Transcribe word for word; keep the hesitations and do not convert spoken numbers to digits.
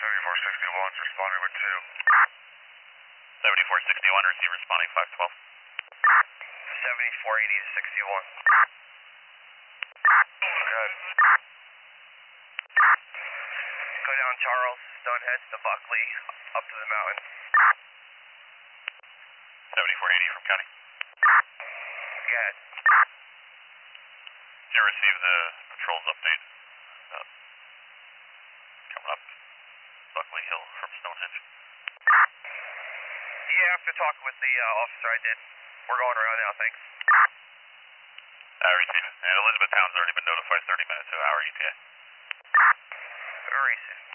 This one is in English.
seventy-four sixty-one, responding with two. seventy-four sixty-one, receive responding five twelve. seventy-four eighty to sixty-one. Good. Go down Charles, Stoneheads to Buckley, up to the mountain. seventy-four eighty from county. Good. Did you receive the patrol's update? Uh, coming up Buckley Hill from Stonehenge. Yeah, after talking with the uh, officer I did. We're going around now, thanks. I received it. And Elizabeth Town's already been notified thirty minutes to our E T A. Very soon.